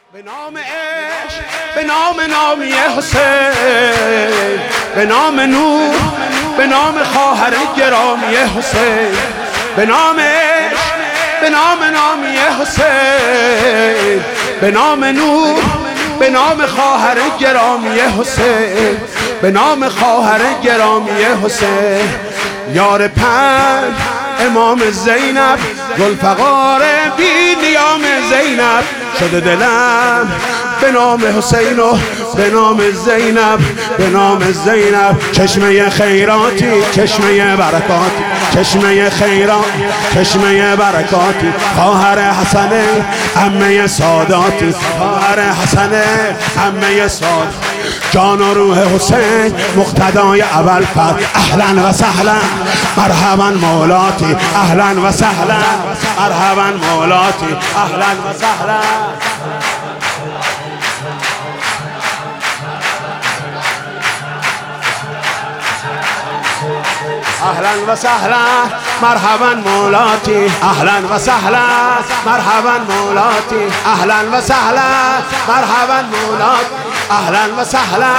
به نام عشق، به نامی حسین، به نام نور، به نام خواهر گرامی حسین، به نام عشق، به نامی حسین، به نام نور، به نام خواهر گرامی حسین، به نام خواهر گرامی حسین. یار پنج امام زینب، ذوالفقار بی نیام زینب، شده دلم به نام حسین و به نام زینب، به نام زینب. چشمه خیراتی، چشمه برکاتی، چشمه خیرات، چشمه برکاتی، خواهر حسن عمه ساداتی، خواهر حسن عمه ساداتی، جان و روح حسین مقتدای ابوالفضل. اهلا و سهلا مرحبا مولاتی، اهلا و سهلا مرحبا مولاتی، اهلا و سهلا. اهلا و سهلا مرحبا مولاتی، اهلا و سهلا مرحبا مولاتی، اهلا و سهلا مرحبا مولاتی، اهلا و سهلا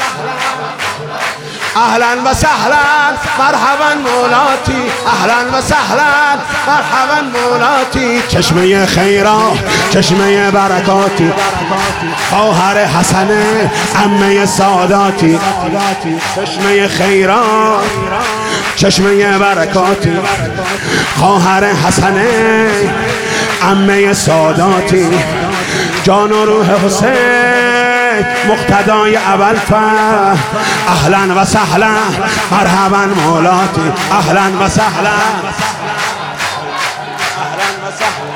اهلا و سهلا مرحبا مولاتی، اهلا و سهلا مرحبا مولاتی. چشمه خیرات، چشمه برکاتی، خواهر حسن عمه ساداتی، چشمه خیرات، چشمه برکاتی، خواهر حسن عمه ساداتی، جان و روح حسین مقتدای ابوالفضل. اهلا و سهلا مرحبا مولاتی، اهلا و سهلا اهلا و سهلا.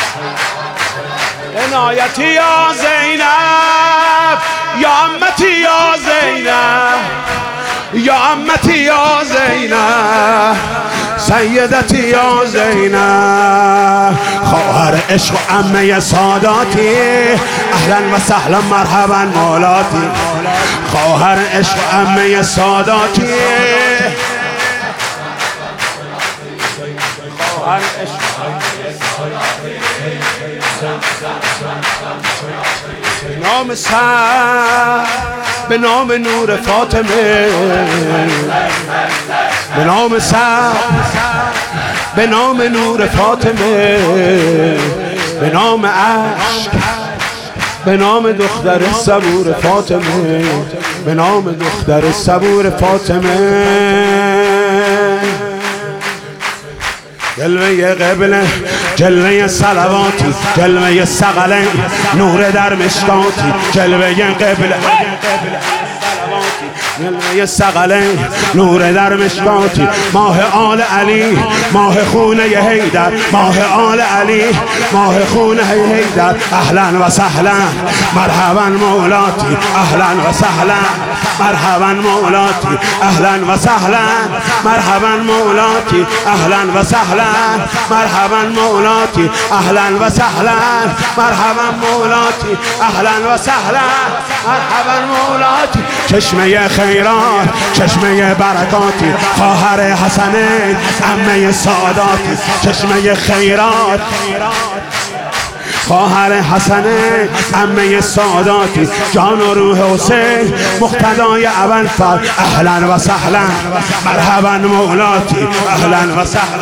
عنایتی یا زینب، یا امتی یا زینب، یا امتی یا زینب، سیدتی یا زینب، خواهر عشق و عمه ساداتی. اهلا و سهلا مرحبا مولاتی، خواهر عشق و عمه ساداتی، خواهر عشق به نام سر، به نام نور فاطمه، به نام سر، به نام نور فاطمه، به نام عشق، به نام دختر صبور فاطمه، به نام دختر صبور فاطمه. جلوه قبله، جلوه صلواتی، جلوه ثقلین، نور در مشکاتی، جلوه قبله، جلوه ثقلین، نور در مشکاتی، ماه آل علی، ماه خونه حیدر، ماه آل علی، ماه خونه حیدر. اهلا و سهلا مرحبا مولاتی، اهلا و سهلا مرحبا مولاتی، اهلا و سهلا مرحبا مولاتی، اهلا و سهلا مرحبا مولاتی، اهلا و سهلا مرحبا مولاتی، اهلا و سهلا مرحبا مولاتی. چشمه خیرات، چشمه برکاتی، خواهر حسن عمه ساداتی، چشمه خیرات، خواهر حسن عمه ساداتی، جان و روح حسین مقتدای ابوالفضل. اهلا و سهلا مرحبا مولاتی، اهلا و سهلا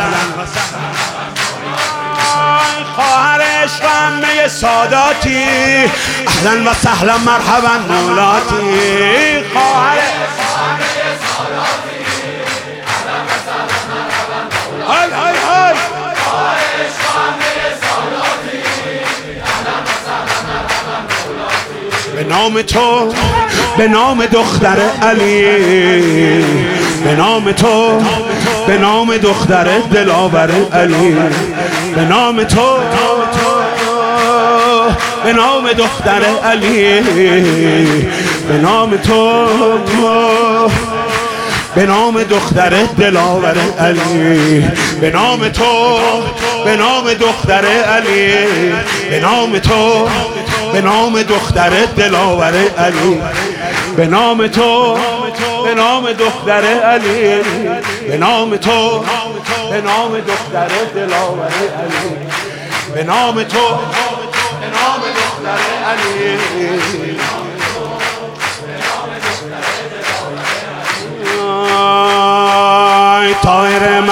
خواهر عشق عمه ساداتی، اهلا و سهلا مرحبا مولاتی، خواهر عمه ساداتی، اهلا و سهلا مرحبا مولاتی، های های های خواهر عشق عمه ساداتی، اهلا و سهلا مرحبا مولاتی. به نام تو، به نام دختر علی، به نام تو، به نام دختر دلاور علی، به نام تو، به نام دختر علی، به نام تو، به نام دختر دلاور علی، به نام تو، به نام دختر علی، به نام تو، به نام دختر دلاور علی، به نام تو، به نام دختر علی، به نام تو، به نام دختر دلاور علی، به نام تو، به نام دختر علی.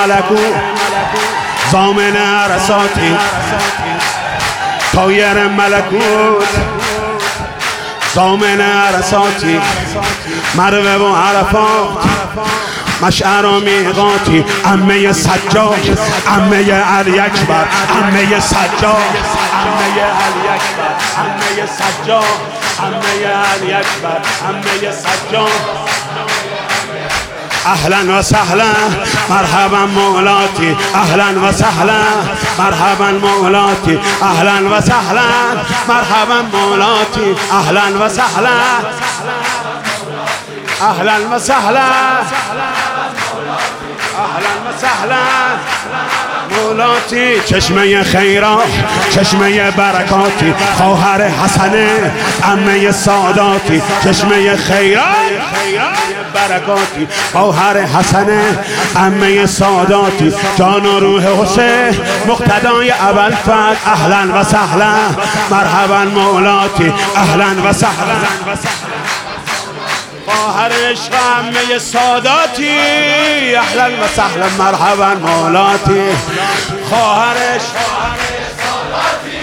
ملکوت ضامن عرصاتی طایر ملکوت ضامن عرصاتی مروه و عرفات مشعر و میقاتی عمه سجاد عمه علی اکبر عمه سجاد عمه علی اکبر عمه سجاد عمه علی اکبر عمه سجاد اهلا و سهلا مرحبا مولاتی اهلا و سهلا مرحبا مولاتی اهلا و سهلا مرحبا مولاتی اهلا و سهلا اهلا و سهلا اهلا و سهلا مولاتی چشمه خیرات چشمه برکاتی خواهر حسنه عمه ساداتی چشمه خیرات برکاتی خواهر حسنه عمه ساداتی جان و روح حسین مقتدای ابوالفضل اهلا و سهلا مرحبا مولاتی اهلا و سهلا خواهر عشق عمه ساداتی اهلا و سهلا مرحبا مولاتی خواهر عشق ساداتی